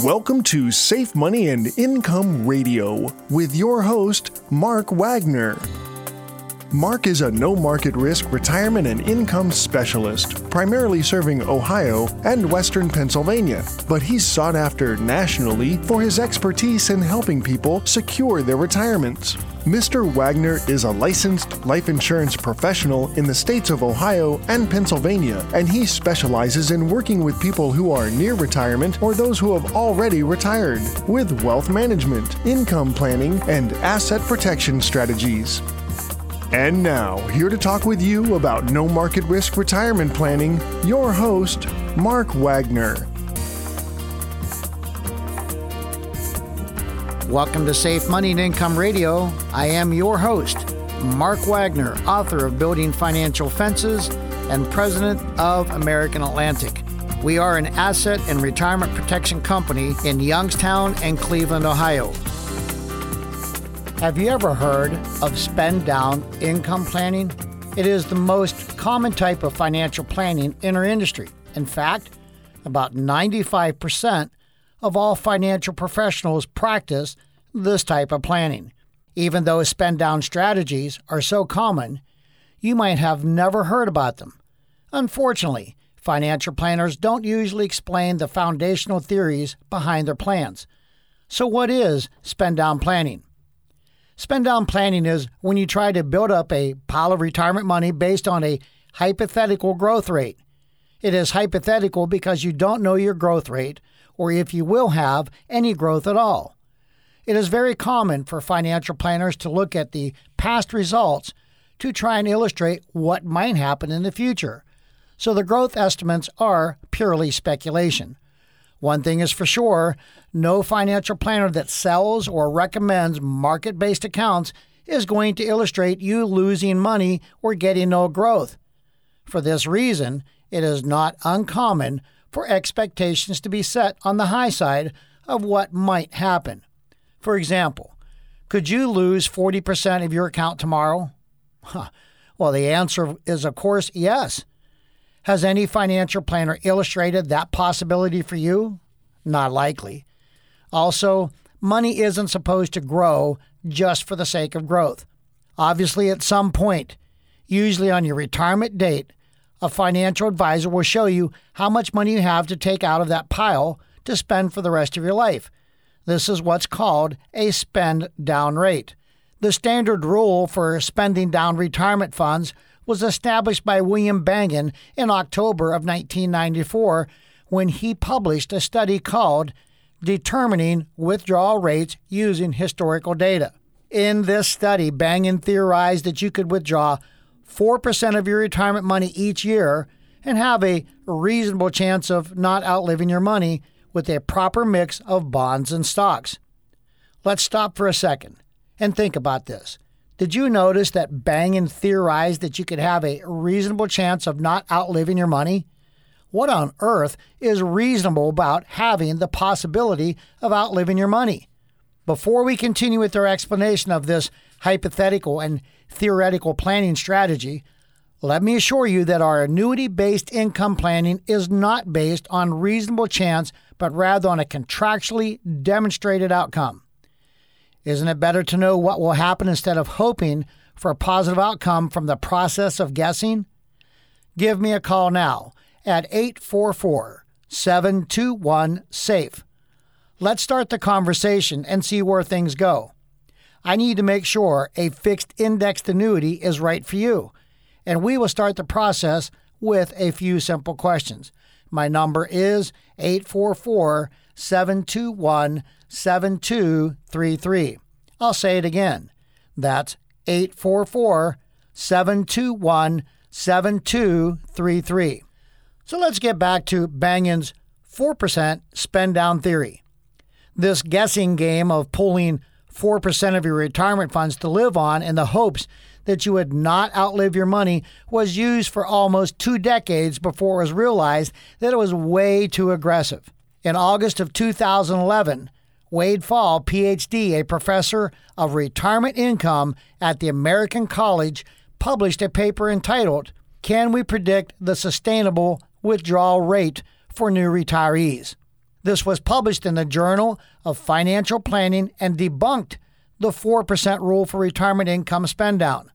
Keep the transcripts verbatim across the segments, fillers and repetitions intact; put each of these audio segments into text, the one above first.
Welcome to Safe Money and Income Radio with your host, Mark Wagner. Mark is a no-market risk retirement and income specialist, primarily serving Ohio and Western Pennsylvania, but he's sought after nationally for his expertise in helping people secure their retirements. Mister Wagner is a licensed life insurance professional in the states of Ohio and Pennsylvania, and he specializes in working with people who are near retirement or those who have already retired with wealth management, income planning, and asset protection strategies. And now, here to talk with you about no market risk retirement planning, your host, Mark Wagner. Welcome to Safe Money and Income Radio. I am your host, Mark Wagner, author of Building Financial Fences and president of American Atlantic. We are an asset and retirement protection company in Youngstown and Cleveland, Ohio. Have you ever heard of spend down income planning? It is the most common type of financial planning in our industry. In fact, about ninety-five percent of all financial professionals practice this type of planning. Even though spend down strategies are so common, you might have never heard about them. Unfortunately, financial planners don't usually explain the foundational theories behind their plans. So what is spend down planning? Spend down planning is when you try to build up a pile of retirement money based on a hypothetical growth rate. It is hypothetical because you don't know your growth rate or if you will have any growth at all. It is very common for financial planners to look at the past results to try and illustrate what might happen in the future. So the growth estimates are purely speculation. One thing is for sure, no financial planner that sells or recommends market-based accounts is going to illustrate you losing money or getting no growth. For this reason, it is not uncommon for expectations to be set on the high side of what might happen. For example, could you lose forty percent of your account tomorrow? Huh. Well, the answer is, of course, yes. Has any financial planner illustrated that possibility for you? Not likely. Also, money isn't supposed to grow just for the sake of growth. Obviously, at some point, usually on your retirement date, a financial advisor will show you how much money you have to take out of that pile to spend for the rest of your life. This is what's called a spend down rate. The standard rule for spending down retirement funds was established by William Bangen in October of nineteen ninety-four when he published a study called Determining Withdrawal Rates Using Historical Data. In this study, Bangen theorized that you could withdraw four percent of your retirement money each year and have a reasonable chance of not outliving your money with a proper mix of bonds and stocks. Let's stop for a second and think about this. Did you notice that Bangen theorized that you could have a reasonable chance of not outliving your money? What on earth is reasonable about having the possibility of outliving your money? Before we continue with our explanation of this hypothetical and theoretical planning strategy, let me assure you that our annuity-based income planning is not based on reasonable chance, but rather on a contractually demonstrated outcome. Isn't it better to know what will happen instead of hoping for a positive outcome from the process of guessing? Give me a call now at eight four four, seven two one, SAFE. Let's start the conversation and see where things go. I need to make sure a fixed indexed annuity is right for you, and we will start the process with a few simple questions. My number is eight four four, seven two one, seven two three three. I'll say it again. That's eight four four, seven two one, seven two three three. So let's get back to Bangen's four percent spend down theory. This guessing game of pulling four percent of your retirement funds to live on in the hopes that you would not outlive your money was used for almost two decades before it was realized that it was way too aggressive. In August of two thousand eleven, Wade Fall, P H D, a professor of retirement income at the American College, published a paper entitled, "Can We Predict the Sustainable Withdrawal Rate for New Retirees?" This was published in the Journal of Financial Planning and debunked the four percent rule for retirement income spend down.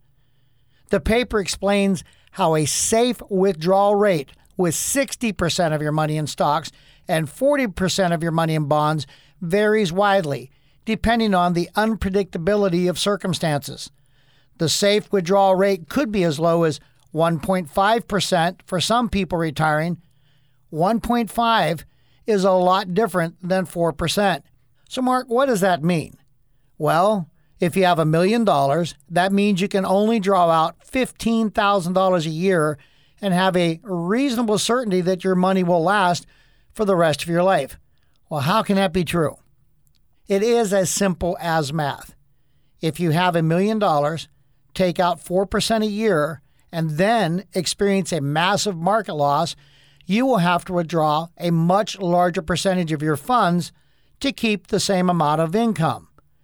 The paper explains how a safe withdrawal rate with sixty percent of your money in stocks and forty percent of your money in bonds varies widely, depending on the unpredictability of circumstances. The safe withdrawal rate could be as low as one point five percent for some people retiring. one point five is a lot different than four percent. So, Mark, what does that mean? Well, if you have a million dollars, that means you can only draw out fifteen thousand dollars a year and have a reasonable certainty that your money will last for the rest of your life. Well, how can that be true? It is as simple as math. If you have a million dollars, take out four percent a year, and then experience a massive market loss, you will have to withdraw a much larger percentage of your funds to keep the same amount of income.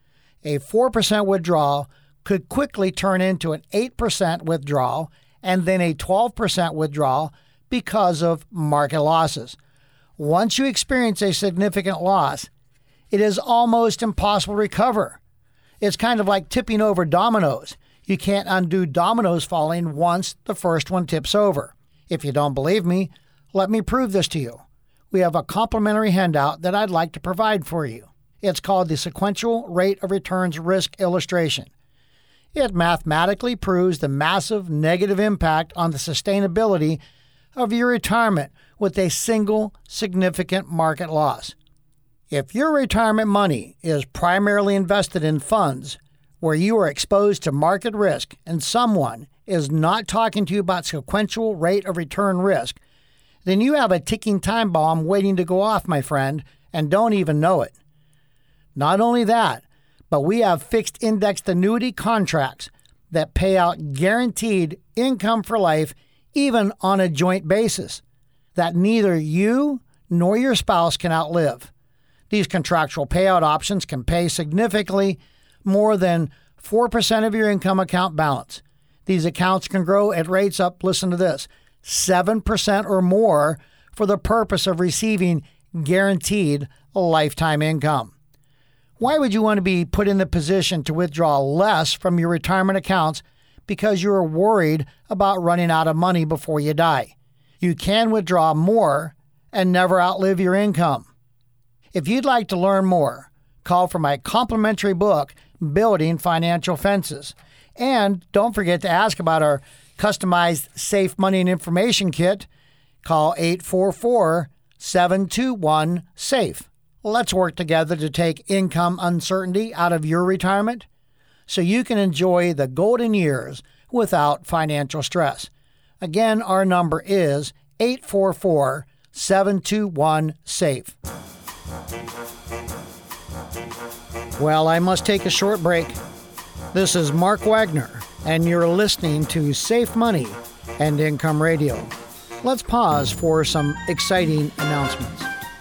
A four percent withdrawal could quickly turn into an eight percent withdrawal and then a twelve percent withdrawal because of market losses. Once you experience a significant loss, it is almost impossible to recover. It's kind of like tipping over dominoes. You can't undo dominoes falling once the first one tips over. If you don't believe me, let me prove this to you. We have a complimentary handout that I'd like to provide for you. It's called the Sequential Rate of Returns Risk Illustration. It mathematically proves the massive negative impact on the sustainability of your retirement with a single significant market loss. If your retirement money is primarily invested in funds where you are exposed to market risk and someone is not talking to you about sequential rate of return risk, then you have a ticking time bomb waiting to go off, my friend, and don't even know it. Not only that, but we have fixed indexed annuity contracts that pay out guaranteed income for life, even on a joint basis, that neither you nor your spouse can outlive. These contractual payout options can pay significantly more than four percent of your income account balance. These accounts can grow at rates up, listen to this, seven percent or more for the purpose of receiving guaranteed lifetime income. Why would you want to be put in the position to withdraw less from your retirement accounts because you are worried about running out of money before you die? You can withdraw more and never outlive your income. If you'd like to learn more, call for my complimentary book, Building Financial Fences. And don't forget to ask about our customized Safe Money and Information Kit. Call eight four four, seven two one, SAFE. Let's work together to take income uncertainty out of your retirement so you can enjoy the golden years without financial stress. Again, our number is eight four four, seven two one, SAFE. Well, I must take a short break. This is Mark Wagner, and you're listening to Safe Money and Income Radio. Let's pause for some exciting announcements.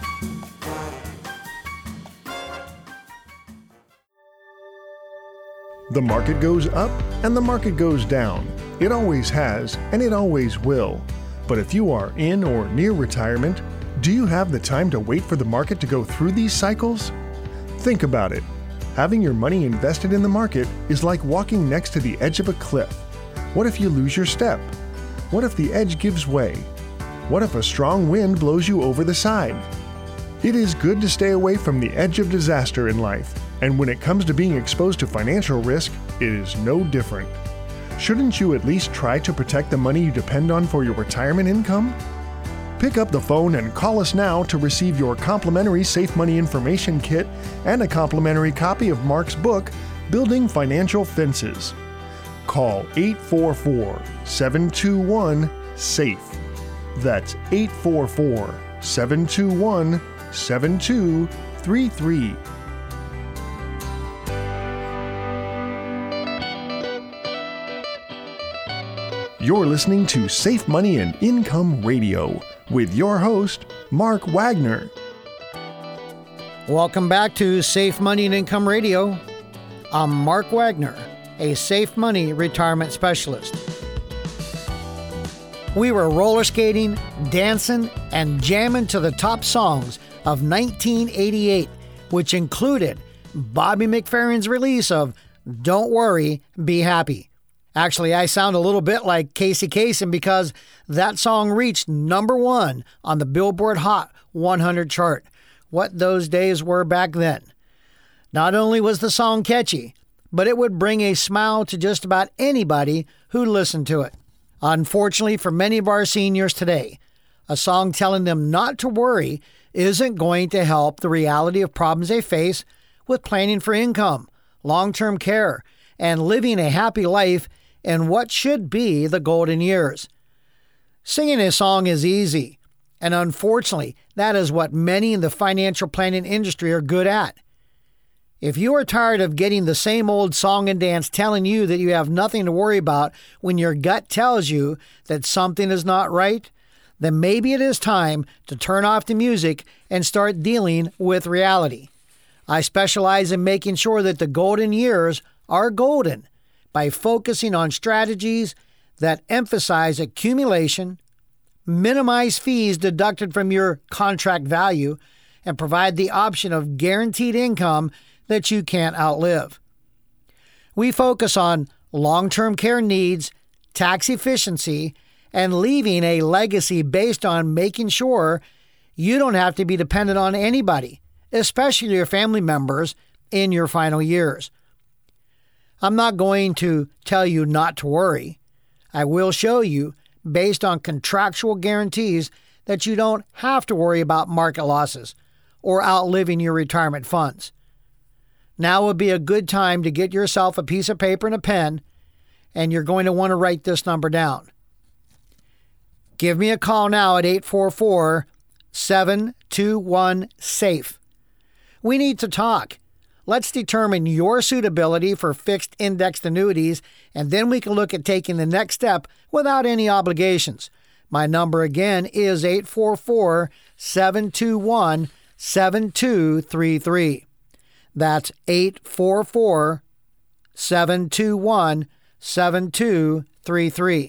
The market goes up and the market goes down. It always has, and it always will. But if you are in or near retirement, do you have the time to wait for the market to go through these cycles? Think about it. Having your money invested in the market is like walking next to the edge of a cliff. What if you lose your step? What if the edge gives way? What if a strong wind blows you over the side? It is good to stay away from the edge of disaster in life, and when it comes to being exposed to financial risk, it is no different. Shouldn't you at least try to protect the money you depend on for your retirement income? Pick up the phone and call us now to receive your complimentary Safe Money Information Kit and a complimentary copy of Mark's book, Building Financial Fences. Call eight four four, seven two one, SAFE. That's eight four four, seven two one, seven two three three. You're listening to Safe Money and Income Radio with your host, Mark Wagner. Welcome back to Safe Money and Income Radio. I'm Mark Wagner, a Safe Money retirement specialist. We were roller skating, dancing, and jamming to the top songs of nineteen eighty-eight, which included Bobby McFerrin's release of Don't Worry, Be Happy. Actually, I sound a little bit like Casey Kasem because that song reached number one on the Billboard Hot one hundred chart. What those days were back then. Not only was the song catchy, but it would bring a smile to just about anybody who listened to it. Unfortunately for many of our seniors today, a song telling them not to worry isn't going to help the reality of problems they face with planning for income, long-term care, and living a happy life in what should be the golden years. Singing a song is easy, and unfortunately, that is what many in the financial planning industry are good at. If you are tired of getting the same old song and dance telling you that you have nothing to worry about when your gut tells you that something is not right, then maybe it is time to turn off the music and start dealing with reality. I specialize in making sure that the golden years are golden by focusing on strategies that emphasize accumulation, minimize fees deducted from your contract value, and provide the option of guaranteed income that you can't outlive. We focus on long-term care needs, tax efficiency, and leaving a legacy based on making sure you don't have to be dependent on anybody, especially your family members, in your final years. I'm not going to tell you not to worry. I will show you, based on contractual guarantees, that you don't have to worry about market losses or outliving your retirement funds. Now would be a good time to get yourself a piece of paper and a pen, and you're going to want to write this number down. Give me a call now at eight four four, seven two one, SAFE. We need to talk. Let's determine your suitability for fixed indexed annuities, and then we can look at taking the next step without any obligations. My number again is eight four four, seven two one, seven two three three. That's eight four four, seven two one, seven two three three.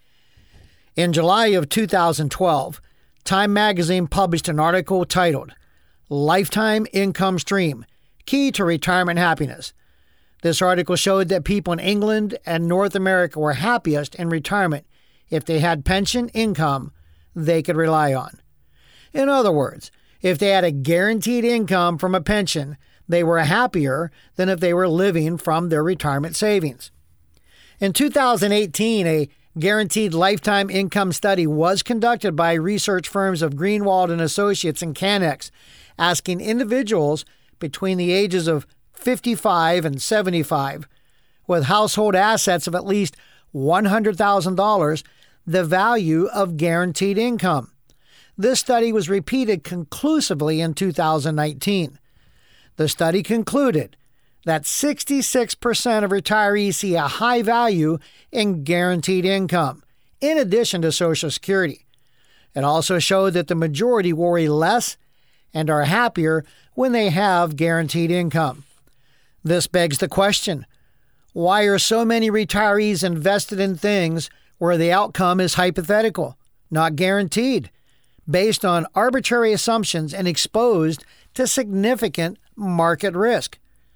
In July of two thousand twelve, Time magazine published an article titled Lifetime Income Stream, Key to Retirement Happiness. This article showed that people in England and North America were happiest in retirement if they had pension income they could rely on. In other words, if they had a guaranteed income from a pension, they were happier than if they were living from their retirement savings. In two thousand eighteen, a guaranteed lifetime income study was conducted by research firms of Greenwald and Associates and Canex, asking individuals between the ages of fifty-five and seventy-five with household assets of at least one hundred thousand dollars the value of guaranteed income. This study was repeated conclusively in two thousand nineteen. The study concluded that sixty-six percent of retirees see a high value in guaranteed income, in addition to Social Security. It also showed that the majority worry less and are happier when they have guaranteed income. This begs the question, why are so many retirees invested in things where the outcome is hypothetical, not guaranteed, based on arbitrary assumptions and exposed to significant market risk?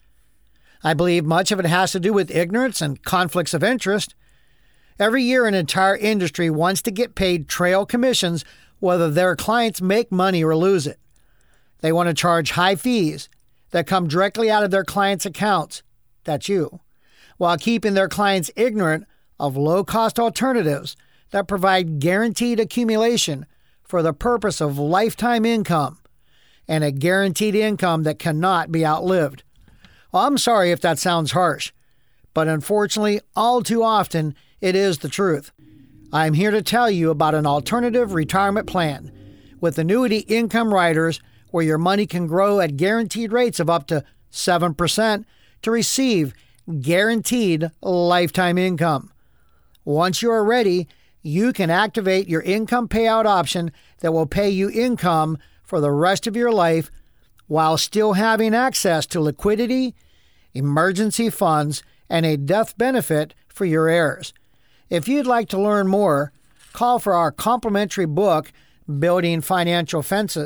I believe much of it has to do with ignorance and conflicts of interest. Every year, an entire industry wants to get paid trail commissions whether their clients make money or lose it. They want to charge high fees that come directly out of their clients' accounts, that's you, while keeping their clients ignorant of low-cost alternatives that provide guaranteed accumulation for the purpose of lifetime income and a guaranteed income that cannot be outlived. Well, I'm sorry if that sounds harsh, but unfortunately, all too often, it is the truth. I'm here to tell you about an alternative retirement plan with annuity income riders where your money can grow at guaranteed rates of up to seven percent to receive guaranteed lifetime income. Once you are ready, you can activate your income payout option that will pay you income for the rest of your life while still having access to liquidity, emergency funds, and a death benefit for your heirs. If you'd like to learn more, call for our complimentary book, Building Financial Fences,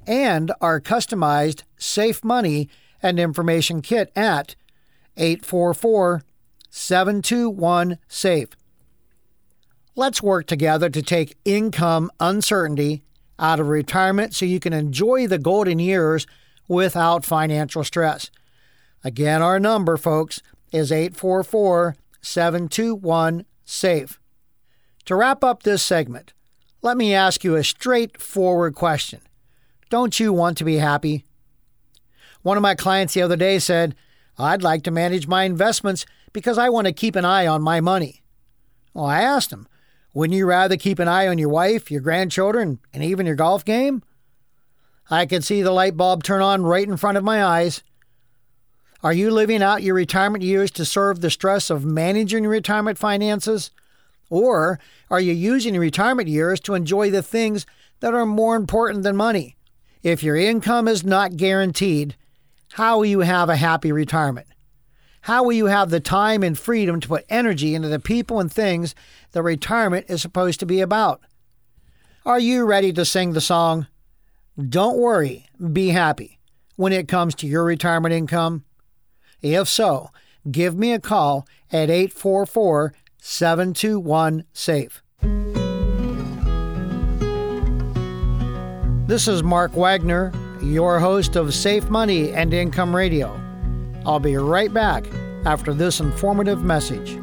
and our customized Safe Money and Information Kit at eight four four, seven two one, SAFE. Let's work together to take income uncertainty out of retirement so you can enjoy the golden years without financial stress. Again, our number, folks, is eight four four, seven two one, SAFE. To wrap up this segment, let me ask you a straightforward question. Don't you want to be happy? One of my clients the other day said, I'd like to manage my investments because I want to keep an eye on my money. Well, I asked him, wouldn't you rather keep an eye on your wife, your grandchildren, and even your golf game? I could see the light bulb turn on right in front of my eyes. Are you living out your retirement years to serve the stress of managing your retirement finances? Or are you using your retirement years to enjoy the things that are more important than money? If your income is not guaranteed, how will you have a happy retirement? How will you have the time and freedom to put energy into the people and things that retirement is supposed to be about? Are you ready to sing the song, Don't Worry, Be Happy, when it comes to your retirement income? If so, give me a call at eight four four, seven two one, SAFE. This is Mark Wagner, your host of Safe Money and Income Radio. I'll be right back after this informative message.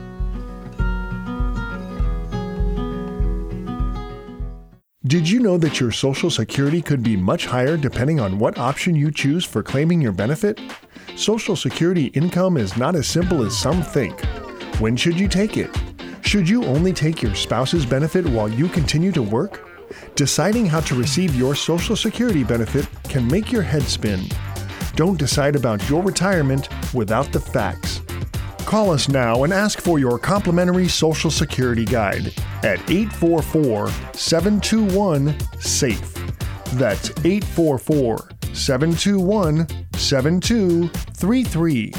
Did you know that your Social Security could be much higher depending on what option you choose for claiming your benefit? Social Security income is not as simple as some think. When should you take it? Should you only take your spouse's benefit while you continue to work? Deciding how to receive your Social Security benefit can make your head spin. Don't decide about your retirement without the facts. Call us now and ask for your complimentary Social Security guide at eight four four, seven two one, SAFE. That's eight four four, seven two one, seven two three three.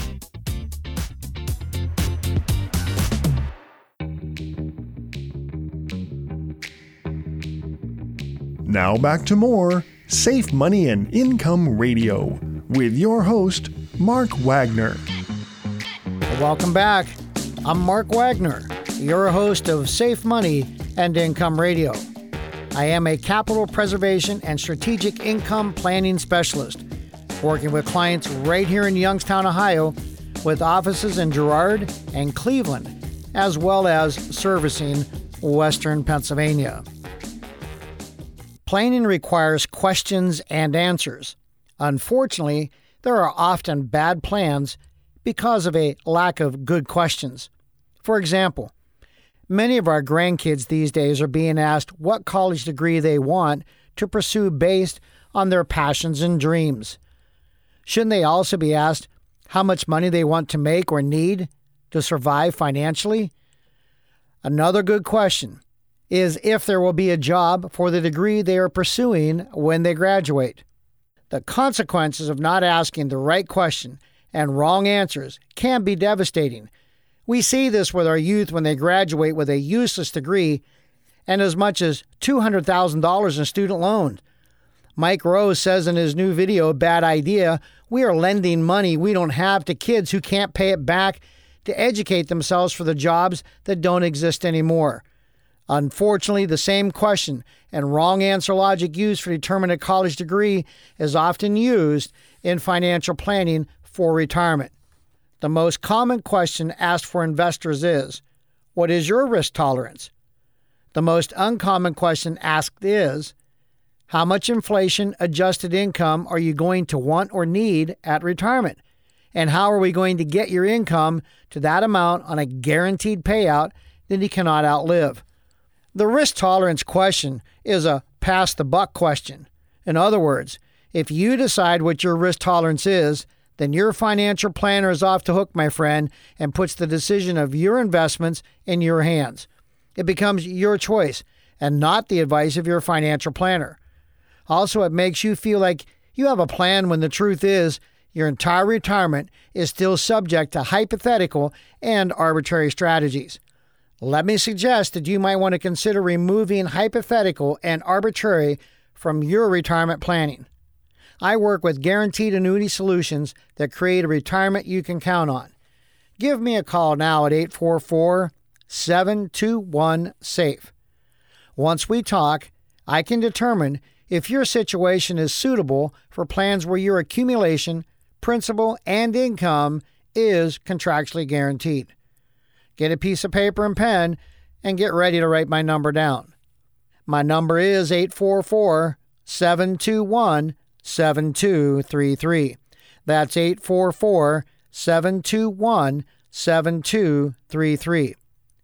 Now back to more Safe Money and Income Radio with your host, Mark Wagner. Welcome back. I'm Mark Wagner, your host of Safe Money and Income Radio. I am a capital preservation and strategic income planning specialist, working with clients right here in Youngstown, Ohio, with offices in Girard and Cleveland, as well as servicing Western Pennsylvania. Planning requires questions and answers. Unfortunately, there are often bad plans because of a lack of good questions. For example, many of our grandkids these days are being asked what college degree they want to pursue based on their passions and dreams. Shouldn't they also be asked how much money they want to make or need to survive financially? Another good question is if there will be a job for the degree they are pursuing when they graduate. The consequences of not asking the right question and wrong answers can be devastating. We see this with our youth when they graduate with a useless degree and as much as two hundred thousand dollars in student loans. Mike Rose says in his new video, Bad Idea, we are lending money we don't have to kids who can't pay it back to educate themselves for the jobs that don't exist anymore. Unfortunately, the same question and wrong answer logic used for determining a college degree is often used in financial planning for retirement. The most common question asked for investors is, what is your risk tolerance? The most uncommon question asked is, how much inflation-adjusted income are you going to want or need at retirement? And how are we going to get your income to that amount on a guaranteed payout that you cannot outlive? The risk tolerance question is a pass the buck question. In other words, if you decide what your risk tolerance is, then your financial planner is off the hook, my friend, and puts the decision of your investments in your hands. It becomes your choice and not the advice of your financial planner. Also, it makes you feel like you have a plan when the truth is your entire retirement is still subject to hypothetical and arbitrary strategies. Let me suggest that you might want to consider removing hypothetical and arbitrary from your retirement planning. I work with guaranteed annuity solutions that create a retirement you can count on. Give me a call now at eight four four, seven two one, SAFE. Once we talk, I can determine if your situation is suitable for plans where your accumulation, principal, and income is contractually guaranteed. Get a piece of paper and pen and get ready to write my number down. My number is eight four four, seven two one, seven two three three. That's eight four four, seven two one, seven two three three.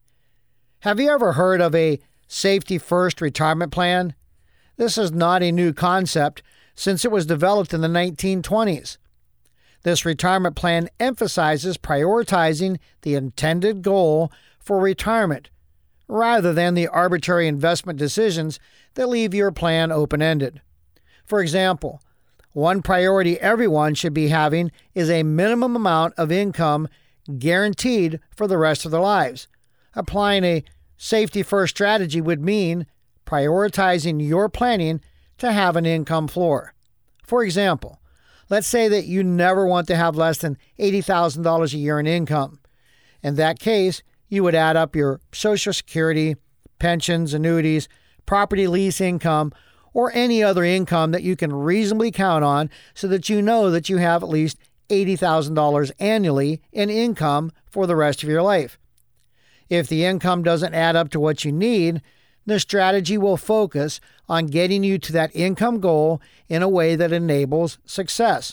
Have you ever heard of a Safety First retirement plan? This is not a new concept since it was developed in the nineteen twenties. This retirement plan emphasizes prioritizing the intended goal for retirement rather than the arbitrary investment decisions that leave your plan open-ended. For example, one priority everyone should be having is a minimum amount of income guaranteed for the rest of their lives. Applying a safety-first strategy would mean prioritizing your planning to have an income floor. For example, let's say that you never want to have less than eighty thousand dollars a year in income. In that case, you would add up your Social Security, pensions, annuities, property lease income, or any other income that you can reasonably count on so that you know that you have at least eighty thousand dollars annually in income for the rest of your life. If the income doesn't add up to what you need, the strategy will focus on getting you to that income goal in a way that enables success.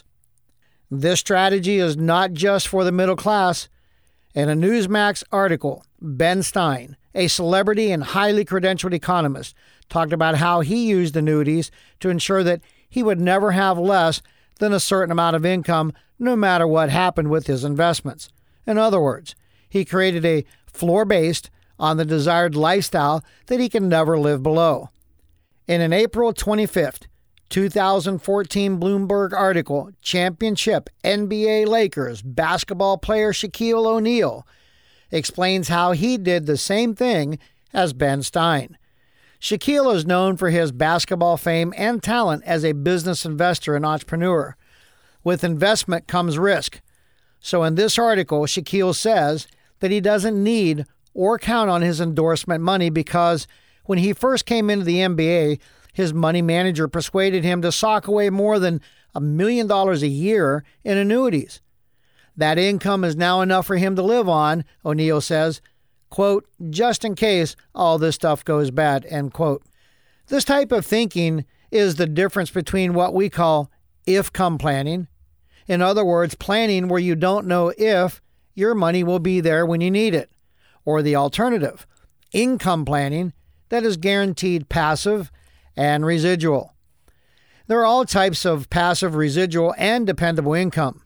This strategy is not just for the middle class. In a Newsmax article, Ben Stein, a celebrity and highly credentialed economist, talked about how he used annuities to ensure that he would never have less than a certain amount of income no matter what happened with his investments. In other words, he created a floor based on the desired lifestyle that he can never live below. In an April twenty-fifth, two thousand fourteen Bloomberg article, championship N B A Lakers basketball player Shaquille O'Neal explains how he did the same thing as Ben Stein. Shaquille is known for his basketball fame and talent as a business investor and entrepreneur. With investment comes risk. So in this article, Shaquille says that he doesn't need or count on his endorsement money because when he first came into the N B A, his money manager persuaded him to sock away more than a million dollars a year in annuities. That income is now enough for him to live on, O'Neal says, quote, just in case all this stuff goes bad, end quote. This type of thinking is the difference between what we call if-come planning. In other words, planning where you don't know if your money will be there when you need it. Or the alternative, income planning, that is guaranteed passive and residual. There are all types of passive, residual, and dependable income.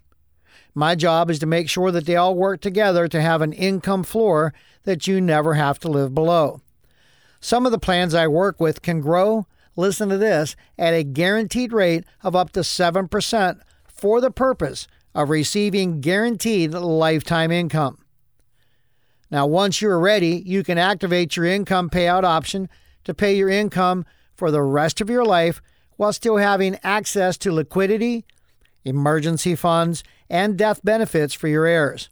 My job is to make sure that they all work together to have an income floor that you never have to live below. Some of the plans I work with can grow, listen to this, at a guaranteed rate of up to seven percent for the purpose of receiving guaranteed lifetime income. Now, once you're ready, you can activate your income payout option to pay your income for the rest of your life while still having access to liquidity, emergency funds, and death benefits for your heirs.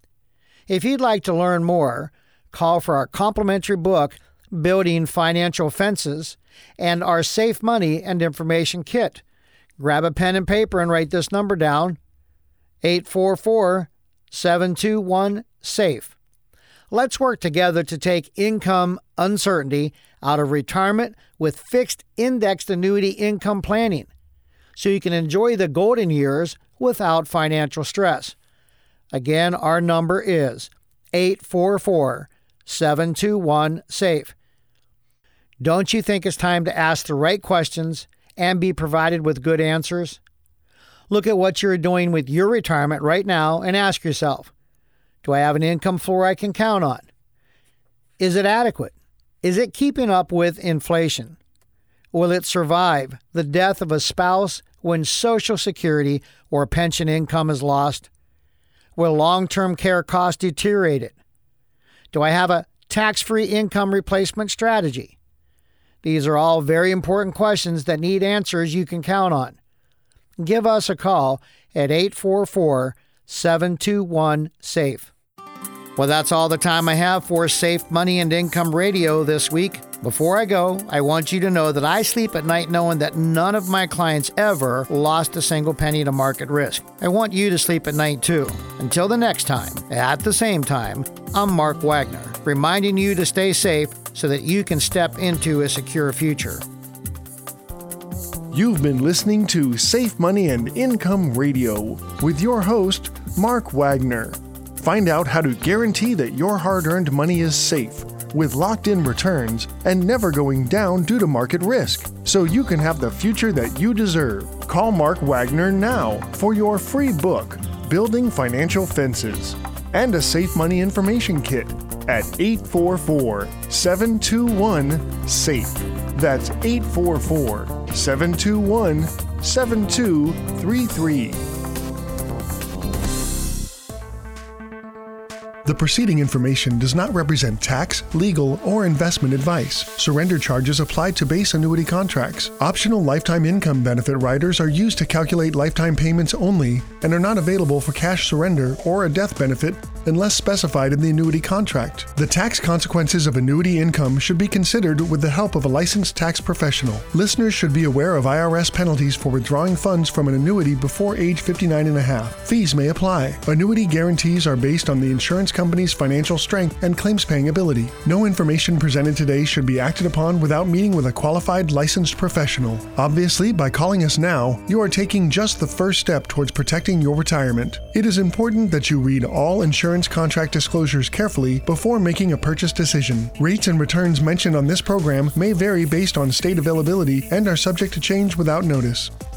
If you'd like to learn more, call for our complimentary book, Building Financial Fences, and our Safe Money and Information Kit. Grab a pen and paper and write this number down, eight four four, seven two one, SAFE. Let's work together to take income uncertainty out of retirement with fixed indexed annuity income planning so you can enjoy the golden years without financial stress. Again, our number is eight four four, seven two one, SAFE. Don't you think it's time to ask the right questions and be provided with good answers? Look at what you're doing with your retirement right now and ask yourself, do I have an income floor I can count on? Is it adequate? Is it keeping up with inflation? Will it survive the death of a spouse when Social Security or pension income is lost? Will long-term care costs deteriorate it? Do I have a tax-free income replacement strategy? These are all very important questions that need answers you can count on. Give us a call at eight four four, seven two one, SAFE. Well, that's all the time I have for Safe Money and Income Radio this week. Before I go, I want you to know that I sleep at night knowing that none of my clients ever lost a single penny to market risk. I want you to sleep at night too. Until the next time, at the same time, I'm Mark Wagner, reminding you to stay safe so that you can step into a secure future. You've been listening to Safe Money and Income Radio with your host, Mark Wagner. Find out how to guarantee that your hard-earned money is safe with locked-in returns and never going down due to market risk, so you can have the future that you deserve. Call Mark Wagner now for your free book, Building Financial Fences, and a Safe Money Information Kit at eight four four, seven two one, SAFE. That's eight four four, seven two one, seven two three three. The preceding information does not represent tax, legal, or investment advice. Surrender charges applied to base annuity contracts. Optional lifetime income benefit riders are used to calculate lifetime payments only and are not available for cash surrender or a death benefit unless specified in the annuity contract. The tax consequences of annuity income should be considered with the help of a licensed tax professional. Listeners should be aware of I R S penalties for withdrawing funds from an annuity before age fifty-nine and a half. Fees may apply. Annuity guarantees are based on the insurance company's financial strength and claims-paying ability. No information presented today should be acted upon without meeting with a qualified licensed professional. Obviously, by calling us now, you are taking just the first step towards protecting your retirement. It is important that you read all insurance contract disclosures carefully before making a purchase decision. Rates and returns mentioned on this program may vary based on state availability and are subject to change without notice.